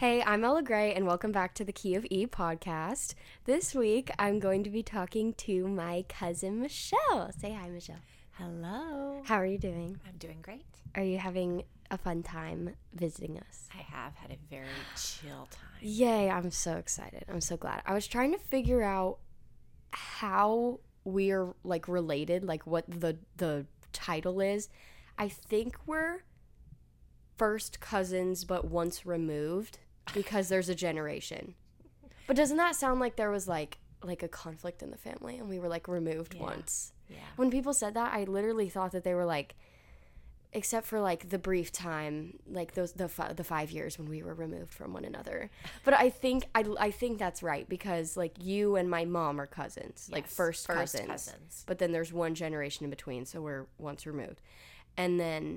Hey, I'm Ella Gray, and welcome back to the Key of E podcast. This week, I'm going to be talking to my cousin Michelle. Say hi, Michelle. Hello. How are you doing? I'm doing great. Are you having a fun time visiting us? I have had a very chill time. Yay, I'm so excited. I'm so glad. I was trying to figure out how we're like related, like what the title is. I think we're first cousins but once removed because there's a generation. But doesn't that sound like there was like a conflict in the family and we were like removed once? Yeah. When people said that, I literally thought that they were like, except for like the brief time, like the 5 years when we were removed from one another. But I think that's right because like you and my mom are cousins, like first cousins. But then there's one generation in between, so we're once removed. And then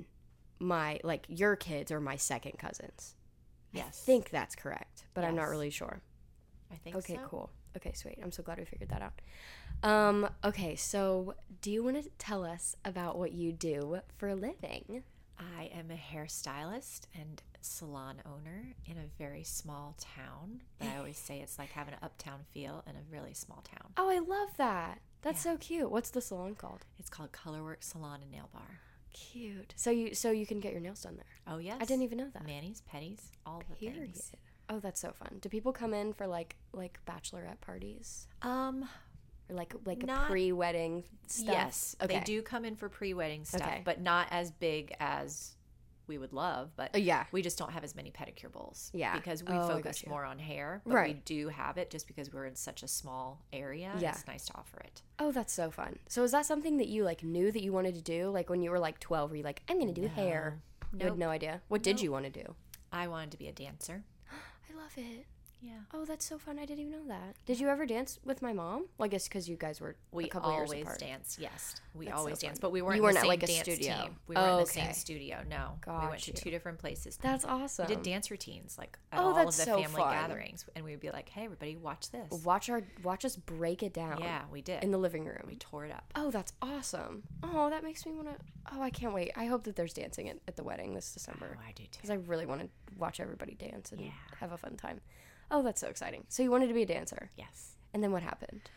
your kids are my second cousins. Yes. I think that's correct, but I'm not Yes. really sure. I think so. Okay, cool. Okay, sweet. I'm so glad we figured that out. Okay, so do you want to tell us about what you do for a living? I am a hairstylist and salon owner in a very small town. But I always say it's like having an uptown feel in a really small town. Oh, I love that. That's Yeah. so cute. What's the salon called? It's called Colorwork Salon and Nail Bar. Cute. So you can get your nails done there. Oh, yes. I didn't even know that. Manis, petties, all the Period. things. Oh, that's so fun. Do people come in for like bachelorette parties or like a Not- pre-wedding stuff? Yes. Okay. They do come in for pre-wedding stuff, Okay. but not as big as we would love. But Yeah. we just don't have as many pedicure bowls. Yeah. Because we Oh, I focus gotcha. more on hair. But we Right. do have it just because we're in such a small area. Yeah. It's nice to offer it. Oh, that's so fun. So is that something that you like knew that you wanted to do? Like when you were like 12, were you like, I'm going to do hair? You had Nope. no idea. What did Nope. you want to do? I wanted to be a dancer. I love it. Yeah. Oh, that's so fun. I didn't even know that. Did you ever dance with my mom? Well, I guess because you guys were We a couple years always apart. dance. Yes. We That's so always fun. dance. But we weren't You in weren't the at, same like, a dance studio. team. We weren't in the Okay. same studio. No. We Got went to you. 2 different places. That's awesome. We did dance routines like at Oh, all that's of the so family fun. gatherings. And we would be like, hey, everybody, watch this. Watch us break it down. Yeah, we did. In the living room. We tore it up. Oh, that's awesome. Oh, that makes me want to. Oh, I can't wait. I hope that there's dancing at the wedding this December. Oh, I do too. Because I really want to watch everybody dance and Yeah. have a fun time. Oh, that's so exciting. So you wanted to be a dancer. Yes. And then what happened?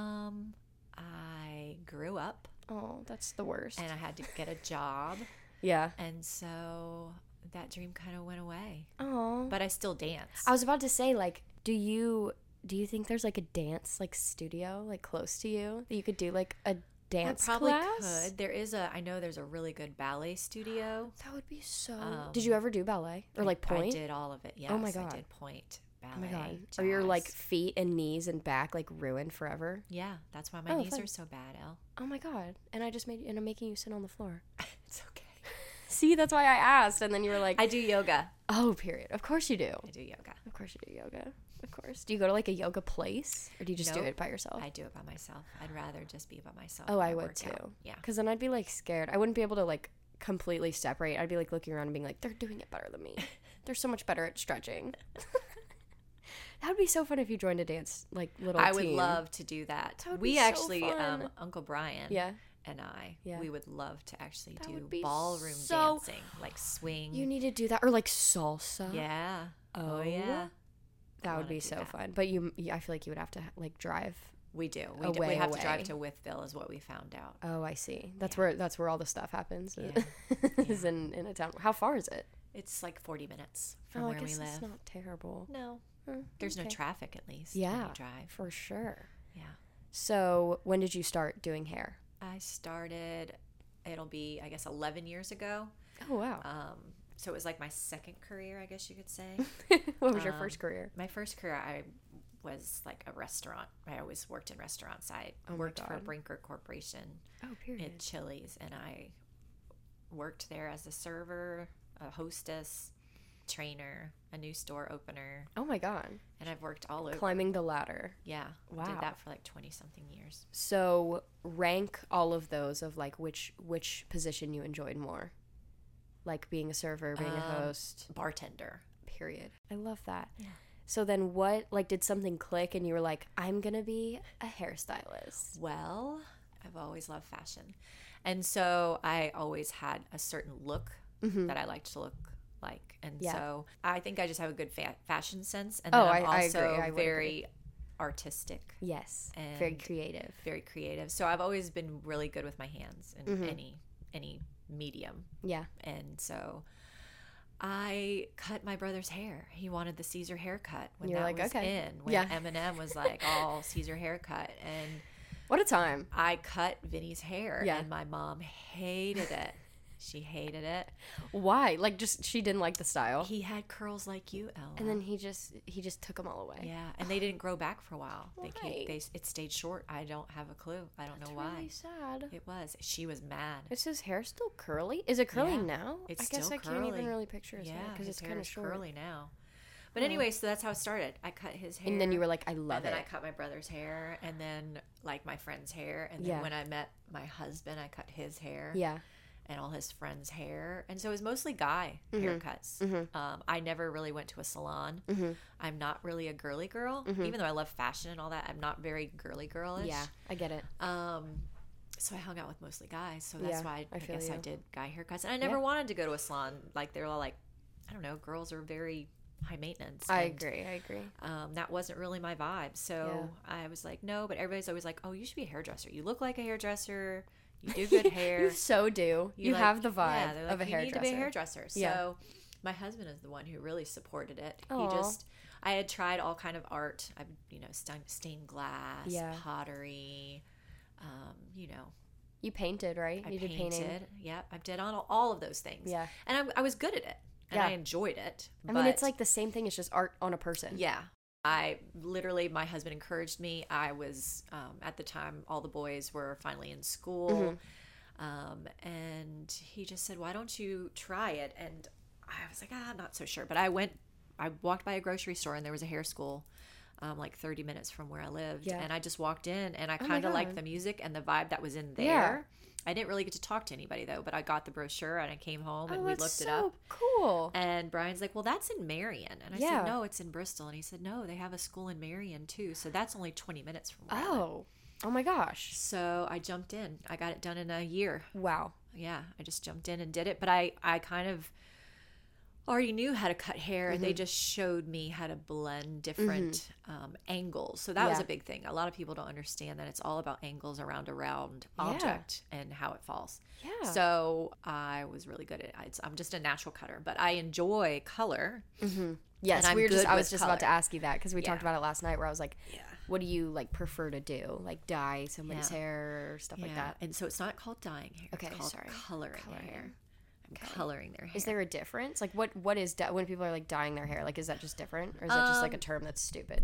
I grew up Oh, that's the worst. and I had to get a job. Yeah. And so that dream kind of went away. Oh. But I still dance. I was about to say, like, do you think there's like a dance like studio like close to you that you could do like a dance I probably class? could. I know there's a really good ballet studio. That would be so. Did you ever do ballet or like I point? did all of it. Yes. Oh my God. I did point, ballet. Oh my god. Are your like jazz. feet and knees and back like ruined forever? Yeah, that's why my Oh, knees fun. are so bad, Elle. Oh my god. And I'm making you sit on the floor. It's okay. See, that's why I asked. And then you were like, I do yoga. oh, period. Of course you do. I do yoga. Of course you do yoga. Of course. Do you go to like a yoga place or do you just do Nope. it by yourself? I do it by myself. I'd rather just be by myself. Oh, when I would work out. too. Yeah. Because then I'd be like scared. I wouldn't be able to like completely separate. I'd be like looking around and being like, they're doing it better than me. They're so much better at stretching. That would be so fun if you joined a dance like little I would team. love to do that. That would We be so actually, fun. Uncle Brian Yeah. and I, Yeah. we would love to actually That do would be ballroom so- dancing, like swing. You need to do that or like salsa. Yeah. Oh, yeah. That would wanna be do so that. fun. But I feel like you would have to like drive. We do. A We way have away. to drive to Wytheville is what we found out. Oh, I see. That's Yeah. where all the stuff happens. Yeah. Is in a town. How far is it? It's like 40 minutes from Oh, I where we guess live. it's not terrible. No. Oh, There's no okay. traffic at least when Yeah, you drive. for sure. Yeah. So when did you start doing hair? I started, it'll be, I guess, 11 years ago. Oh wow. So it was like my second career, I guess you could say. What was your first career? My first career, I was like a restaurant. I always worked in restaurants. I Oh my worked for God. Brinker Corporation Oh, period. at Chili's, and I worked there as a server, a hostess, trainer, a new store opener, Oh my god. and I've worked all over. Climbing the ladder. Yeah. Wow. Did that for like 20 something years. So rank all of those of like which position you enjoyed more. Like being a server, being a host, Bartender. period. I love that. Yeah. So then what, like, did something click and you were like, I'm going to be a hairstylist? Well, I've always loved fashion. And so I always had a certain look that I liked to look like. And Yeah. so I think I just have a good fashion sense. And Oh, then I'm I also agree. I would very artistic, Yes. Very And- creative. very creative. So I've always been really good with my hands in Mm-hmm. any medium. Yeah. And so I cut my brother's hair. He wanted the Caesar haircut when You're that like, was okay. in. When Yeah. Eminem was like all Caesar haircut, and What a time. I cut Vinny's hair, Yeah. and my mom hated it. She hated it. Why? Like, just she didn't like the style. He had curls like you, Ella. And then he just took them all away. yeah, and they didn't grow back for a while. Why? It stayed short. I don't have a clue. I don't know why. Really sad. It was. She was mad. Is his hair still curly? Is it curly Yeah, now? it's I guess still I can't even curly. really picture his hair because his it's hair kind of is short. curly now. But anyway, so that's how it started. I cut his hair. And then you were like, I love and then it. I cut my brother's hair, and then like my friend's hair, and then Yeah. when I met my husband, I cut his hair, Yeah. and all his friends' hair, and so it was mostly guy Mm-hmm. haircuts. I never really went to a salon. Mm-hmm. I'm not really a girly girl, even though I love fashion and all that. I'm not very girly girlish. Yeah, I get it. So I hung out with mostly guys, so that's Yeah, why I I feel guess I you. did guy haircuts, and I never wanted to go to a salon. Like they were all like, I don't know, girls are very high maintenance. I and agree. I agree. that wasn't really my vibe. So I was like, no, but everybody's always like, oh, you should be a hairdresser. You look like a hairdresser. You do good hair. You so do. You like- have the vibe yeah, they're like, of a you hairdresser. need to be a hairdresser. So Yeah. my husband is the one who really supported it. Aw. I had tried all kind of art. I, stained glass, Yeah. pottery, You painted, right? I You did painted. painting. Yep, I did all of those things. Yeah. And I was good at it, and Yeah. I enjoyed it. I mean, it's but- like the same thing. It's just art on a person. yeah. My husband encouraged me. I was, at the time, all the boys were finally in school. Mm-hmm. And he just said, why don't you try it? And I was like, I'm not so sure. But I walked by a grocery store, and there was a hair school, like 30 minutes from where I lived. Yeah. And I just walked in, and I my kind of liked God. the music and the vibe that was in there. Yeah. I didn't really get to talk to anybody, though, but I got the brochure, and I came home, and Oh, we that's looked so it up. cool. And Brian's like, well, that's in Marion. And I Yeah. said, no, it's in Bristol. And he said, no, they have a school in Marion, too. So that's only 20 minutes from where I live. Oh my gosh. So I jumped in. I got it done in a year. Wow. Yeah, I just jumped in and did it. But I kind of already knew how to cut hair, and they just showed me how to blend different angles. So that was Yeah. a big thing. A lot of people don't understand that it's all about angles around a round object and how it falls. Yeah. So I was really good at it. I'm just a natural cutter, but I enjoy color. Yes, and I'm we were just. good I was with just about to color. ask you that because we talked Yeah. about it last night. Where I was like, Yeah. "What do you like prefer to do? Like dye somebody's Yeah. hair or stuff like that?" And so it's not called dyeing hair. Okay, it's called sorry. coloring their hair. I'm coloring their hair. Is there a difference? Like, what is when people are like dyeing their hair? Like, is that just different, or is that just like a term that's stupid?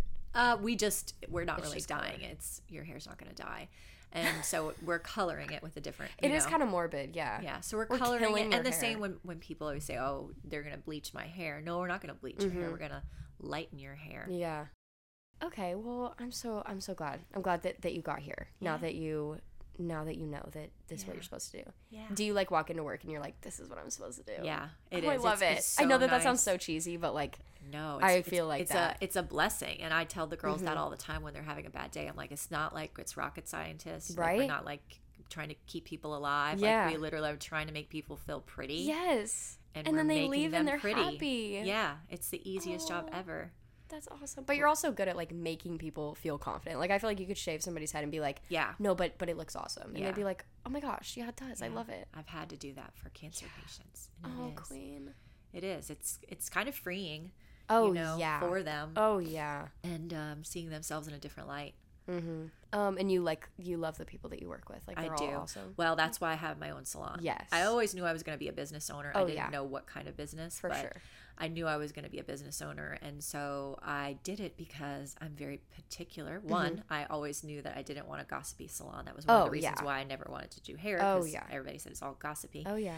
We're not really just dyeing it. It's your hair's not going to dye, and so we're coloring it with a different. It is kind of morbid, yeah. Yeah, so we're We're coloring killing it, your and the hair. same when people always say, "Oh, they're going to bleach my hair." No, we're not going to bleach your hair. We're going to lighten your hair. Yeah. Okay. Well, I'm so glad. I'm glad that you got here. Now that you know that this is what you're supposed to do. Yeah. Do you like walk into work and you're like, this is what I'm supposed to do? Yeah, Oh, it I is. love it. It's I know so that sounds nice. so cheesy, but like, No, I feel like it's that. it's a blessing, and I tell the girls Mm-hmm. that all the time when they're having a bad day. I'm like, it's not like it's rocket scientists, Right? Like, we're not like trying to keep people alive. Yeah. Like we literally are trying to make people feel pretty. yes. and, And we're then they making leave them and they're pretty. happy. Yeah, it's the easiest job Oh. ever. That's awesome. But you're also good at like making people feel confident. Like I feel like you could shave somebody's head and be like, Yeah. no, but it looks awesome. And Yeah. they'd be like, oh my gosh, yeah, it does. I Yeah. love it. I've had to do that for cancer patients. And Oh, it is. queen. It is. It's kind of freeing. Oh, you know, yeah. for them, Oh, yeah. and seeing themselves in a different light. Mm-hmm. And you love the people that you work with. Like they're I do. all awesome. Well, that's why I have my own salon. Yes. I always knew I was going to be a business owner. Oh, I didn't yeah. know what kind of business, For but sure. I knew I was going to be a business owner, and so I did it because I'm very particular. One, I always knew that I didn't want a gossipy salon. That was one of Mm-hmm. Oh, the reasons yeah. why I never wanted to do hair. Oh, 'cause yeah. Everybody said it's all gossipy. Oh, yeah.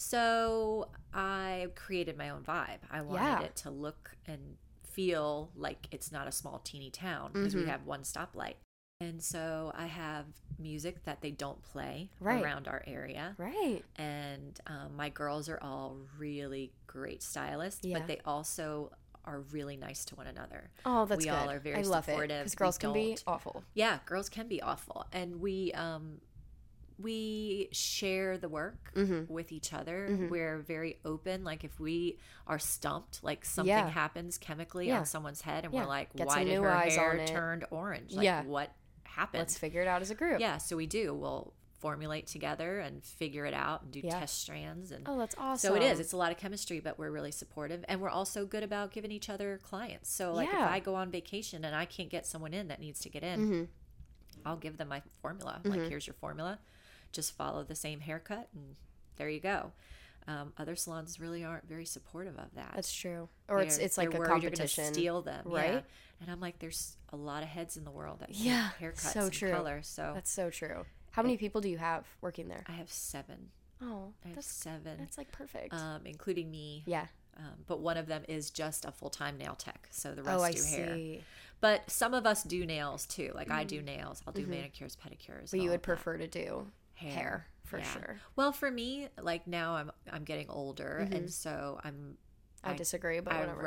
So I created my own vibe. I wanted Yeah. it to look and feel like it's not a small teeny town because Mm-hmm. we have one stoplight. And so I have music that they don't play Right. around our area. Right. And my girls are all really great stylists, Yeah. but they also are really nice to one another. Oh, that's We good. all are very I love it supportive. because We girls can be don't- awful. Yeah, girls can be awful. And we we share the work with each other. We're very open. Like if we are stumped, like something happens chemically on someone's head and we're like, Get why some did new her eyes hair on it. turned orange? Like what happened? Let's figure it out as a group. Yeah, so we do. We'll formulate together and figure it out and do test strands. And oh, that's awesome. so it is. It's a lot of chemistry, but we're really supportive. And we're also good about giving each other clients. So like if I go on vacation and I can't get someone in that needs to get in, I'll give them my formula. Like, here's your formula. Just follow the same haircut and there you go. Other salons really aren't very supportive of that. That's true. Or it's like a worried competition. You're gonna steal them, right? Yeah. And I'm like, there's a lot of heads in the world that haircuts so and true. color. So that's so true. How many people do you have working there? I have 7. Oh, I have 7. That's like perfect. Including me. Yeah. But one of them is just a full-time nail tech. So the rest do hair. See. But some of us do nails too. Like I do nails. I'll do manicures, pedicures. But you would prefer to do hair for sure. Well, for me, like now I'm getting older, and so I disagree, but whatever.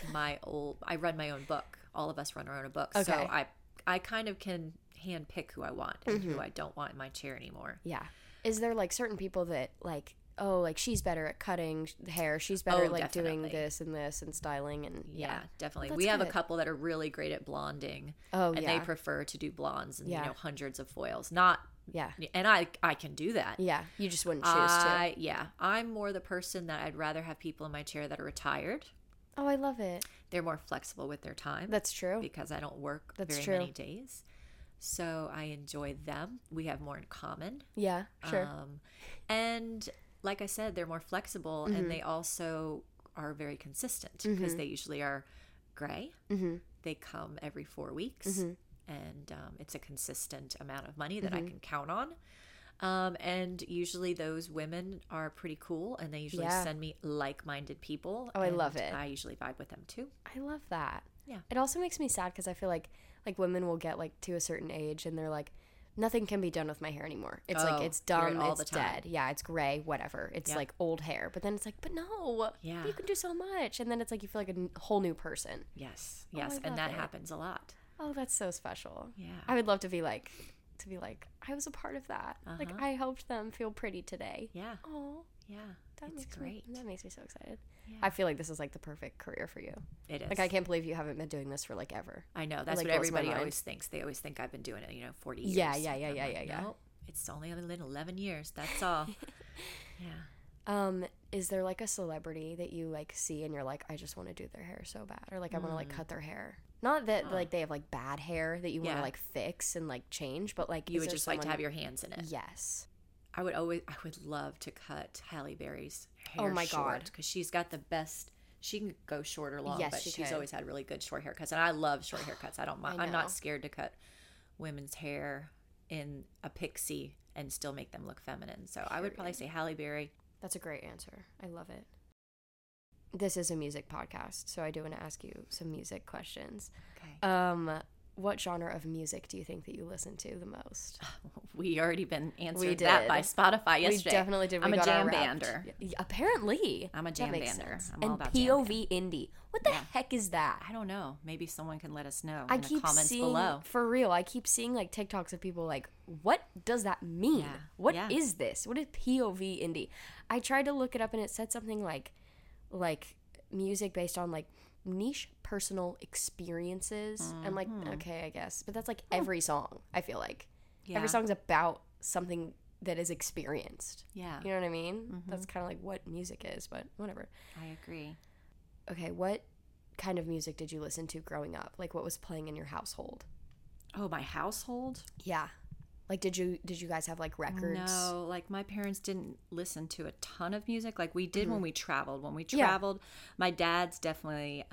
I run my own book. All of us run our own book. Okay. So I kind of can hand pick who I want and who I don't want in my chair anymore. Yeah. Is there like certain people that like, oh, like she's better at cutting hair, she's better at like doing this and styling and yeah definitely. Well, we have a couple that are really great at blonding. And they prefer to do blondes and hundreds of foils. Not and I can do that. Yeah, you just wouldn't choose to. Yeah, I'm more the person that I'd rather have people in my chair that are retired. Oh, I love it. They're more flexible with their time. That's true. Because I don't work many days. So I enjoy them. We have more in common. Yeah, sure. And like I said, they're more flexible and they also are very consistent because they usually are gray. They come every 4 weeks and it's a consistent amount of money that I can count on. And usually those women are pretty cool and they usually send me like-minded people. Oh, I love it. I usually vibe with them too. I love that. Yeah. It also makes me sad because I feel like women will get like to a certain age and they're like, nothing can be done with my hair anymore. It's like, it's done, it's dead. Yeah, it's gray, whatever. It's like old hair. But then it's like, but no, you can do so much. And then it's like you feel like a whole new person. Yes, and that happens a lot. Oh, that's so special. Yeah. I would love to be like, I was a part of that. Like, I helped them feel pretty today. Yeah. Oh. Yeah. That's great. That makes me so excited. Yeah. I feel like this is like the perfect career for you. It is. Like, I can't believe you haven't been doing this for like ever. I know. That's like, what everybody always thinks. They always think I've been doing it, 40 years. Yeah. Nope. It's only 11 years. That's all. Yeah. Is there like a celebrity that you like see and you're like, I just want to do their hair so bad, or like I want to like cut their hair? Not that like they have like bad hair that you want to like fix and like change, but like you would just like to have your hands in it. Yes. I would love to cut Halle Berry's hair. Oh my God, because she's got the best. She can go short or long, yes, but she's always had really good short haircuts, and I love short haircuts. I don't mind. I'm not scared to cut women's hair in a pixie and still make them look feminine. So I would probably say Halle Berry. That's a great answer. I love it. This is a music podcast, so I do want to ask you some music questions. Okay. What genre of music do you think that you listen to the most? We already been answered that by Spotify yesterday. We definitely did. I'm a jam bander. Apparently. I'm a jam bander. I'm all about POV indie. What the heck is that? I don't know. Maybe someone can let us know in the comments below. For real, I keep seeing like TikToks of people like, what does that mean? Yeah. What is this? What is POV indie? I tried to look it up and it said something like music based on like niche personal experiences. I'm like, okay, I guess, but that's like every song. I feel like every song's about something that is experienced. You know what I mean? That's kind of like what music is, but whatever. I agree. Okay, what kind of music did you listen to growing up? Like, what was playing in your household? Oh, my household? Yeah. Like, did you guys have like records? No, like my parents didn't listen to a ton of music. Like we did when we traveled. When we traveled, my dad's definitely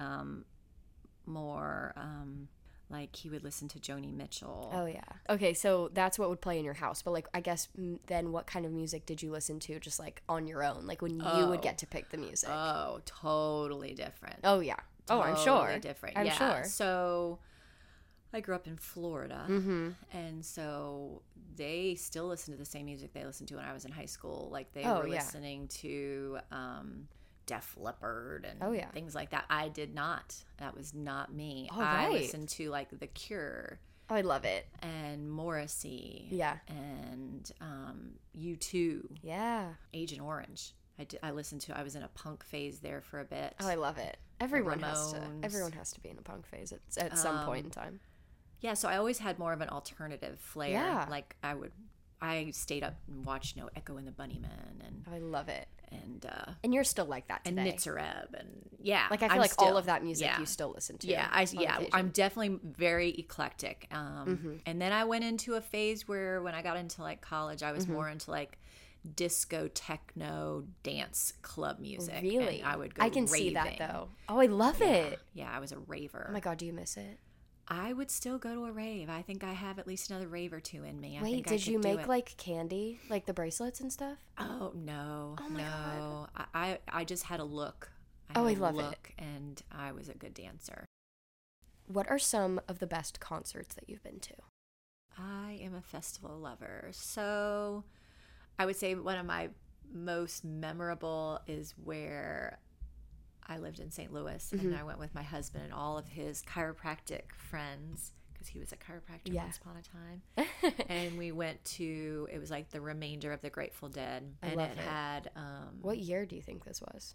more like he would listen to Joni Mitchell. Oh yeah. Okay, so that's what would play in your house. But like, I guess then what kind of music did you listen to just like on your own? Like when you would get to pick the music? Oh, totally different. Oh yeah. Totally I'm sure. Different. I'm sure. So I grew up in Florida, and so they still listen to the same music they listened to when I was in high school. Like they were listening to Def Leppard and things like that. I did not. That was not me. I listened to like The Cure. Oh, I love it. and Morrissey. Yeah. And U2. Yeah. Agent Orange. I listened to. I was in a punk phase there for a bit. Oh, I love it. Everyone has to. Ramones. Everyone has to be in a punk phase at some point in time. Yeah, so I always had more of an alternative flair. Yeah. Like I stayed up and watched Echo and the Bunnymen and Oh, I love it. and you're still like that today. and Nitzareb and yeah. Like I feel I'm like still, all of that music yeah. you still listen to. Yeah, on occasion. I'm definitely very eclectic. And then I went into a phase where when I got into like college, I was more into like disco, techno, dance club music. Really? And I would go I can raving. see that though. Oh, I love it. Yeah, I was a raver. Oh my God, do you miss it? I would still go to a rave. I think I have at least another rave or two in me. I Wait, think I did you could do make it. like candy, like the bracelets and stuff? Oh no, Oh my no! I just had a look. Oh, I had a love it. look, and I was a good dancer. What are some of the best concerts that you've been to? I am a festival lover, so I would say one of my most memorable is where I lived in St. Louis, and I went with my husband and all of his chiropractic friends because he was a chiropractor once upon a time. And we went to, it was like the remainder of the Grateful Dead, and love it it. had What year do you think this was?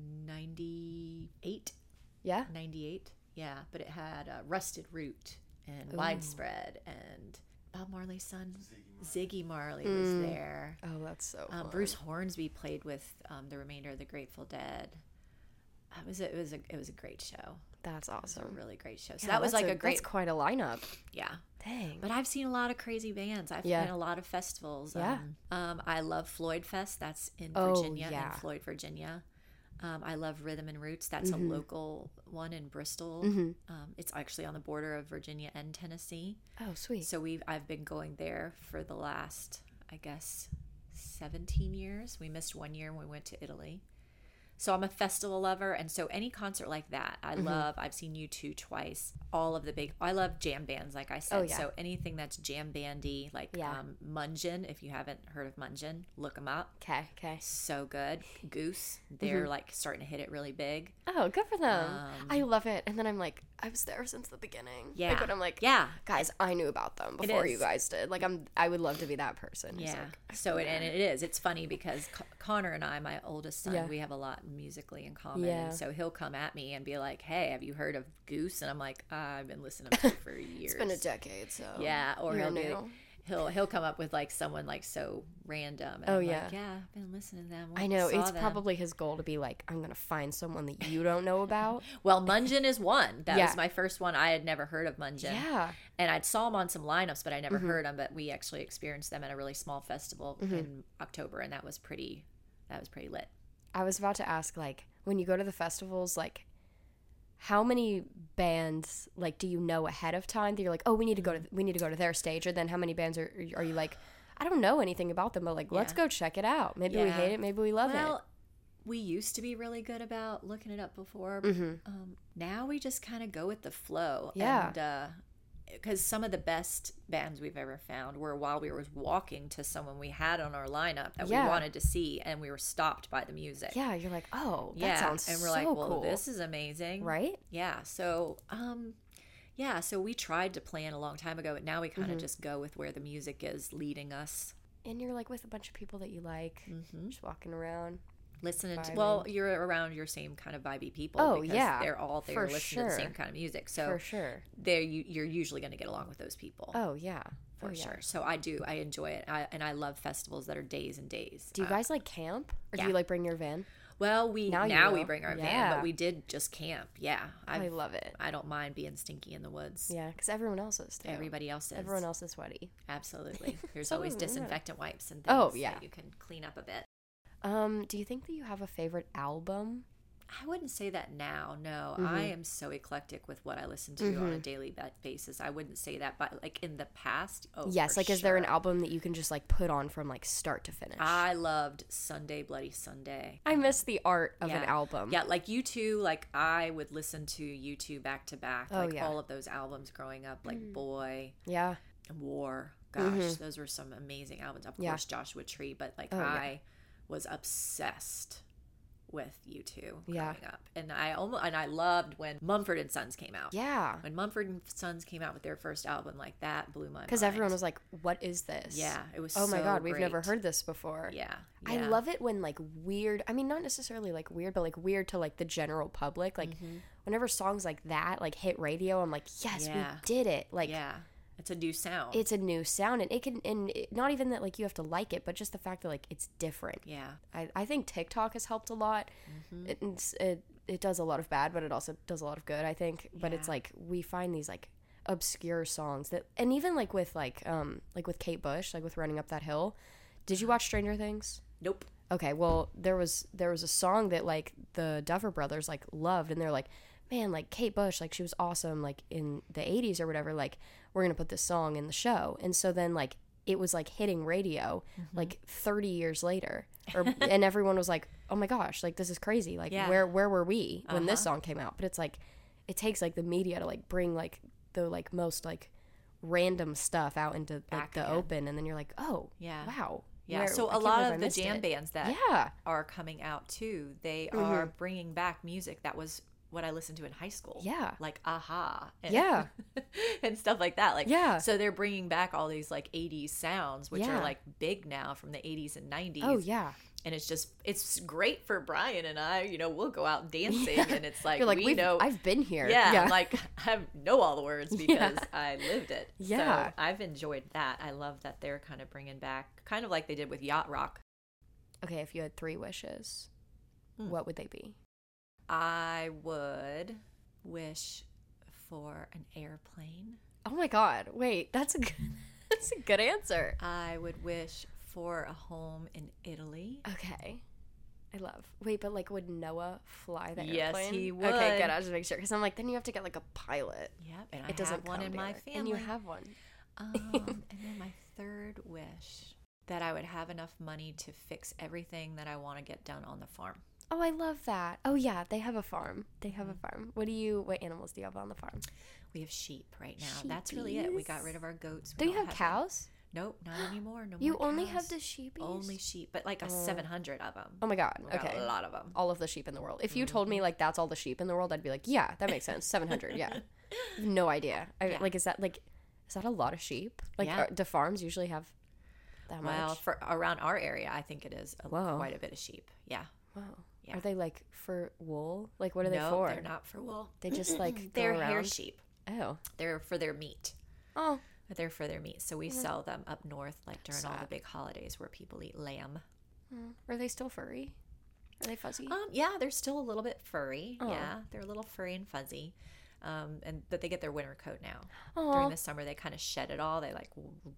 98. Yeah? 98, yeah, but it had Rusted Root and Widespread, and Bob Marley's son Ziggy Marley was there. Oh, that's so fun. Bruce Hornsby played with the remainder of the Grateful Dead. It was a great show. That's It awesome. was a really great show. So Yeah, that was like a that's great, quite a lineup. yeah. Dang. But I've seen a lot of crazy bands. I've Yeah. been a lot of festivals. Yeah. I love Floyd Fest. That's in Oh, Virginia, yeah. in Floyd, Virginia. I love Rhythm and Roots. That's a local one in Bristol. It's actually on the border of Virginia and Tennessee. Oh, sweet. So I've been going there for the last, I guess, 17 years. We missed 1 year when we went to Italy. So I'm a festival lover, and so any concert like that, I love. I've seen U2 twice. All of the I love jam bands, like I said. Oh, yeah. So anything that's jam bandy, like Mungeon. If you haven't heard of Mungeon, look them up. Okay. So good. Goose, they're like starting to hit it really big. Oh, good for them. I love it. And then I'm like, I was there since the beginning. Yeah. Like, but I'm like, Yeah. guys, I knew about them before you is. guys did. Like, I would love to be that person. who's Yeah. like, So and it is. It's funny because Connor and I, my oldest son, we have a lot musically in common. Yeah. And so he'll come at me and be like, "Hey, have you heard of Goose?" And I'm like, "I've been listening to it for years." it's been a decade, so. Yeah. Or you're new. he'll come up with like someone like so random. And Oh, I'm yeah. Like, yeah, I've been listening to them. I know. Saw It's them." probably his goal to be like, I'm going to find someone that you don't know about. Well, Mungeon is one. That Yeah. was my first one. I had never heard of Mungeon. Yeah. And I saw them on some lineups, but I never heard them. But we actually experienced them at a really small festival in October, and that was pretty lit. I was about to ask, like, when you go to the festivals, like, how many bands like do you know ahead of time that you're like, oh, we need to go to their stage, or then how many bands are you like, I don't know anything about them, but like, let's go check it out. Maybe we hate it, maybe we love it. We used to be really good about looking it up before. Now we just kind of go with the flow. Yeah. And because some of the best bands we've ever found were while we were walking to someone we had on our lineup that we wanted to see, and we were stopped by the music. Yeah, you're like, oh, that sounds and we're so like, well, cool. this is amazing, right? Yeah. So, so we tried to plan a long time ago, but now we kind of just go with where the music is leading us. And you're like with a bunch of people that you like, just walking around. Listening to, Vibing. well, you're around your same kind of vibey people. Oh, because yeah. they're all there For listening to the sure. same kind of music. So For sure. you're usually going to get along with those people. Oh, yeah. for sure. So I enjoy it. And I love festivals that are days and days. Do you guys like camp? Or do yeah. you like bring your van? Well, we Now we will. bring our van, Yeah. but we did just camp. Yeah. I love it. I don't mind being stinky in the woods. Yeah, because everyone else is too. Everybody else is. Everyone else is sweaty. Absolutely. There's So, always yeah. disinfectant wipes and things Oh, yeah. that you can clean up a bit. Do you think that you have a favorite album? I wouldn't say that now. No, Mm-hmm. I am so eclectic with what I listen to on a daily basis. I wouldn't say that, but like in the past, Yes, for like is there an sure. album that you can just like put on from like start to finish? I loved Sunday Bloody Sunday. I miss the art of Yeah. an album. Yeah, like U2, like I would listen to U2 back to back, Oh, like yeah. all of those albums growing up, like Boy, Yeah. War. Gosh, those were some amazing albums. Of Yeah. course, Joshua Tree, but like Oh, yeah. I was obsessed with U2 Yeah. growing up. And I loved when Mumford and Sons came out. Yeah. When Mumford and Sons came out with their first album, like that blew my mind. Because everyone was like, what is this? Yeah, it was oh my so God, we've great. never heard this before. Yeah. I love it when like weird, I mean, not necessarily like weird, but like weird to like the general public. Like whenever songs like that like hit radio, I'm like, yes, we did it. Like, yeah. It's a new sound. It's a new sound, and it can, and not even that like you have to like it, but just the fact that like it's different. Yeah. I think TikTok has helped a lot. It does a lot of bad, but it also does a lot of good, I think. But it's like we find these like obscure songs that, and even like with with Kate Bush, like with Running Up That Hill. Did you watch Stranger Things? Nope. Okay, well there was a song that like the Duffer Brothers like loved, and they're like, man, like Kate Bush, like she was awesome, like in the 80s or whatever, like we're gonna put this song in the show. And so then like it was like hitting radio like 30 years later, and everyone was like, oh my gosh, like this is crazy, like where were we when this song came out? But it's like it takes like the media to like bring like the like most like random stuff out into like the open, and then you're like, oh wow. Yeah, so a lot of the jam bands that are coming out too, they are bringing back music that was what I listened to in high school. Yeah. Like Aha. And, and stuff like that. Like, so they're bringing back all these like 80s sounds, which are like big now from the 80s and 90s. Oh, yeah. And it's great for Brian and I, you know, we'll go out dancing and it's like, you're like, I've been here. Yeah. Like I know all the words because I lived it. Yeah. So I've enjoyed that. I love that they're kind of bringing back, kind of like they did with Yacht Rock. Okay. If you had 3 wishes, what would they be? I would wish for an airplane. Oh my God. Wait, that's a good answer. I would wish for a home in Italy. Okay. I love. Wait, but like would Noah fly the airplane? Yes, he would. Okay, good. I was just make sure, because I'm like, then you have to get like a pilot. Yep, and I have one in my family. And you have one. And then my third wish, that I would have enough money to fix everything that I want to get done on the farm. Oh, I love that. Oh yeah, they have a farm. They have a farm. What animals do you have on the farm? We have sheep right now. Sheepies. That's really it. We got rid of our goats. Do you have cows? Nope, not anymore. No you more cows. Only have the sheepies? Only sheep, but like 700 of them. Oh my God. We got a lot of them. All of the sheep in the world. If you told me like that's all the sheep in the world, I'd be like, yeah, that makes sense. 700, yeah. No idea. Like, is that a lot of sheep? Like, do farms usually have that much? Well, for around our area, I think it is quite a bit of sheep. Yeah. Wow. Yeah. Are they like for wool? Like, what are they for? No, they're not for wool. They just like they're hair sheep. Oh. They're for their meat. Oh. They're for their meat. So we sell them up north, like during all the big holidays where people eat lamb. Are they still furry? Are they fuzzy? Yeah, they're still a little bit furry. Oh. Yeah, they're a little furry and fuzzy. But they get their winter coat now. During the summer, they kind of shed it all. They like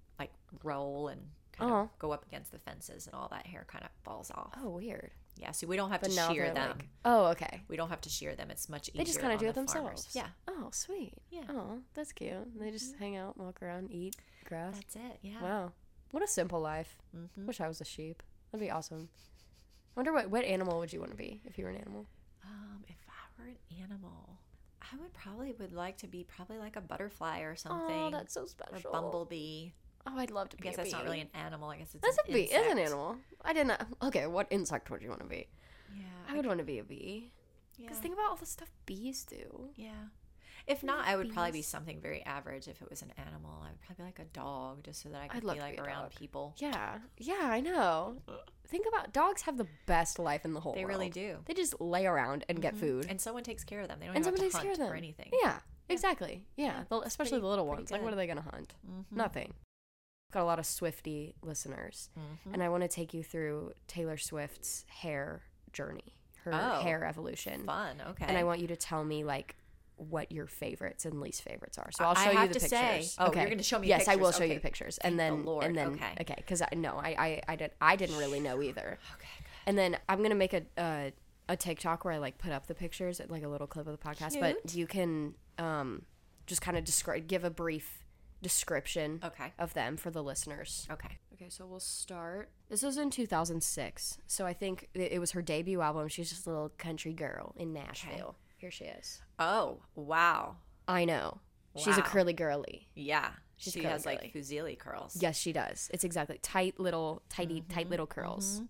roll and kind of go up against the fences, and all that hair kind of falls off. Oh, weird. Yeah, so we don't have to shear them. Like, oh, okay. We don't have to shear them. It's much easier. They just kind of do it themselves. Yeah. Oh, sweet. Yeah. Oh, that's cute. They just hang out, walk around, eat grass. That's it. Yeah. Wow. What a simple life. Wish I was a sheep. That'd be awesome. I wonder what animal would you want to be if you were an animal? If I were an animal, I would like to be probably like a butterfly or something. Oh, that's so special. Or bumblebee. Oh, I'd love to be. I guess that's not really an animal. I guess it's an bee. Insect. It's an animal. I didn't. Okay, what insect would you want to be? Yeah, I would want to be a bee. Because think about all the stuff bees do. Yeah. If not, I would probably be something very average. If it was an animal, I would probably be like a dog, just so that I could be like around people. Yeah, I know. Think about dogs have the best life in the whole world. They really do. They just lay around and get food, and someone takes care of them. They don't even have to hunt or anything. Yeah, exactly. Yeah, especially the little ones. Like, what are they gonna hunt? Nothing. Got a lot of Swiftie listeners, and I want to take you through Taylor Swift's hair journey, her hair evolution. Fun, okay. And I want you to tell me like what your favorites and least favorites are. So I'll show you the pictures. Okay, you're going to show me. Yes, pictures. I will show you the pictures, and then okay, because I didn't really know either. Okay, good. And then I'm gonna make a TikTok where I like put up the pictures, like a little clip of the podcast. Cute. But you can just kind of give a brief description of them for the listeners. Okay, so we'll start. This was in 2006, so I think it was her debut album. She's just a little country girl in Nashville. Okay. Here she is. Oh, wow. I know. Wow. She's a curly girly. Yeah. She has like fusilli curls. Yes, she does. It's exactly tight little curls.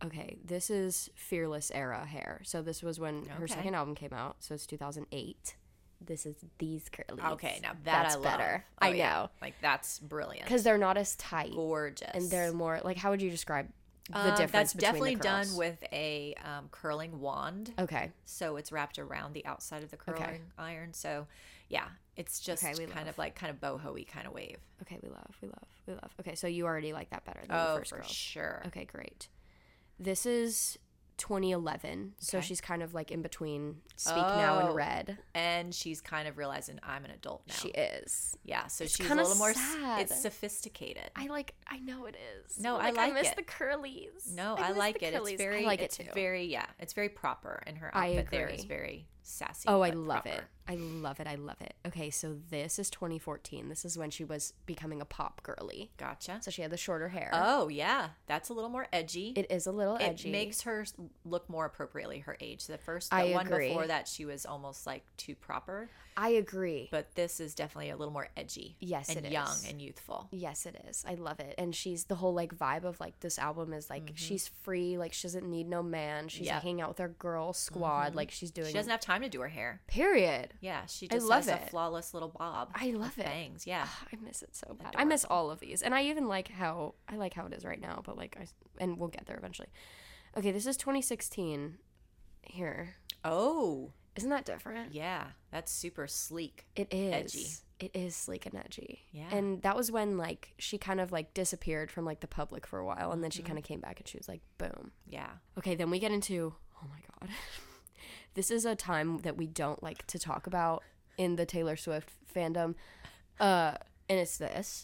Okay, this is Fearless era hair. So this was when her second album came out. So it's 2008. This is these curlies. Okay, now that's I love. better. Oh, I know. Yeah. Like, that's brilliant. Because they're not as tight. Gorgeous. And they're more, like, how would you describe the difference that's between definitely the curls? done with a curling wand. Okay. So it's wrapped around the outside of the curling iron. So, yeah, it's just kind of boho-y kind of wave. Okay, we love. Okay, so you already like that better than the first girl. Sure. Okay, great. This is 2011, so she's kind of like in between Speak Now and Red. And she's kind of realizing I'm an adult now. She is. Yeah, so It's she's a kinda little more sad. it's sophisticated. I know it is. No, I like I miss it. the curlies. No, I like it. It's very I like it too. It's very proper, and her I outfit there agree. is very sassy. Oh, I but love proper. it. I love it. Okay, so this is 2014. This is when she was becoming a pop girly. Gotcha. So she had the shorter hair. Oh, yeah. That's a little more edgy. It is a little edgy. It makes her look more appropriately her age. The I one agree. before that, she was almost like too proper. I agree. But this is definitely a little more edgy. Yes, and it young is. and youthful. Yes, it is. I love it. And she's the whole like vibe of like this album is like she's free, like she doesn't need no man. She's like, hanging out with her girl squad, like she's doing. She doesn't have time to do her hair. Period. Yeah, she just love has a it. flawless little bob. I love with it. Bangs, yeah. I miss it so bad. I miss all of these, and I even like how it is right now. But like and we'll get there eventually. Okay, this is 2016. Here, Oh, isn't that different? yeah. That's super sleek. It is Edgy. It is sleek and edgy. Yeah. And that was when like she kind of like disappeared from like the public for a while, and then she kind of came back and she was like, boom. Yeah. Okay, then we get into, oh my god. This is a time that we don't like to talk about in the Taylor Swift fandom. And it's this.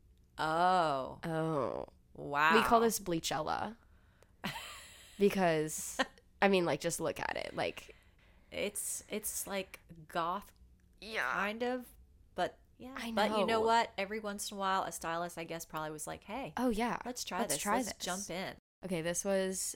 Oh. Oh. Wow. We call this Bleachella. Because I mean, like, just look at it. Like, it's like goth yeah. kind of, but yeah. I But you know know. what? Every once in a while, a stylist, I guess, probably was like, "Hey, Oh yeah. let's try Let's this. try Let's this. jump in." Okay, this was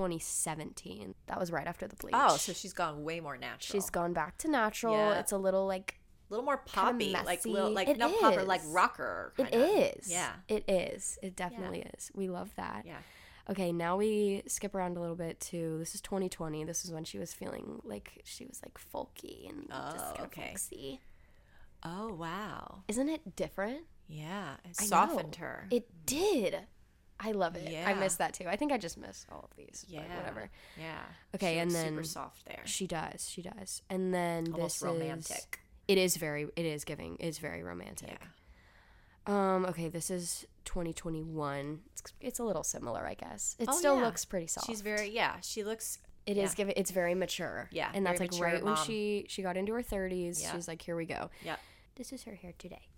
2017. That was right after the bleach. Oh, so she's gone way more natural. She's gone back to natural. Yeah. It's a little like a little more poppy, like messy. little, like It not popper, is. like rocker. it kinda. is. Yeah. It is. It definitely is. We love that. Yeah. Okay, now we skip around a little bit to this is 2020. This is when she was feeling like she was like folky and disco okay. folksy. Oh wow. Isn't it different? Yeah. It I softened know. her. It did. I love it. I Yeah. miss that too. I think I just miss all of these. Yeah. But whatever. Yeah. Okay, She and looks then super soft there. She does. She does. And then Almost this romantic. It is giving. It's very romantic. Yeah. Okay, this is 2021. It's a little similar, I guess. It Oh, still yeah. looks pretty soft. She's very she looks It is giving. It's very mature. Yeah, and that's very like mature right when mom. she got into her 30s. Yeah. She's like, here we go. Yep. This is her hair today.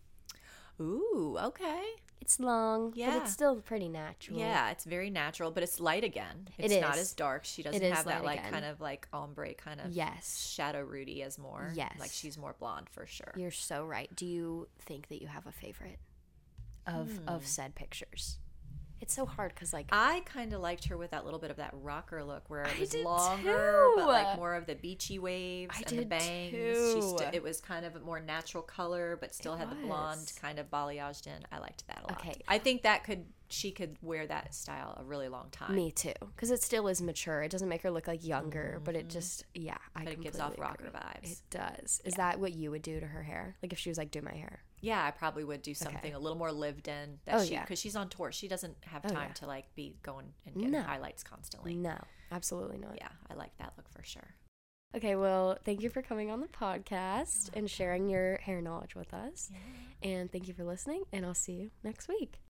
Ooh, okay. It's long, Yeah. but it's still pretty natural. Yeah, it's very natural, but it's light again. It It's not is. as dark. She doesn't It is have that light like again. kind of like ombre kind of Yes. shadow Rudy as more. Yes. Like she's more blonde for sure. You're so right. Do you think that you have a favorite of said pictures? It's so hard because like I kind of liked her with that little bit of that rocker look where it I was did longer, but too. like more of the beachy waves I and the did bangs. too. It was kind of a more natural color, but still had the blonde was. kind of balayaged in. I liked that a lot. Okay. I think that she could wear that style a really long time. me too, because it still is mature. It doesn't make her look like younger, but it just I But it gives off completely rocker agree. vibes. It does. Is that what you would do to her hair? Like if she was like, do my hair? Yeah, I probably would do something a little more lived in. Oh, yeah. Because she's on tour. She doesn't have Oh, time yeah. to like be going and getting No. highlights constantly. No, absolutely not. Yeah, I like that look for sure. Okay, well, thank you for coming on the podcast and sharing your hair knowledge with us. And thank you for listening, and I'll see you next week.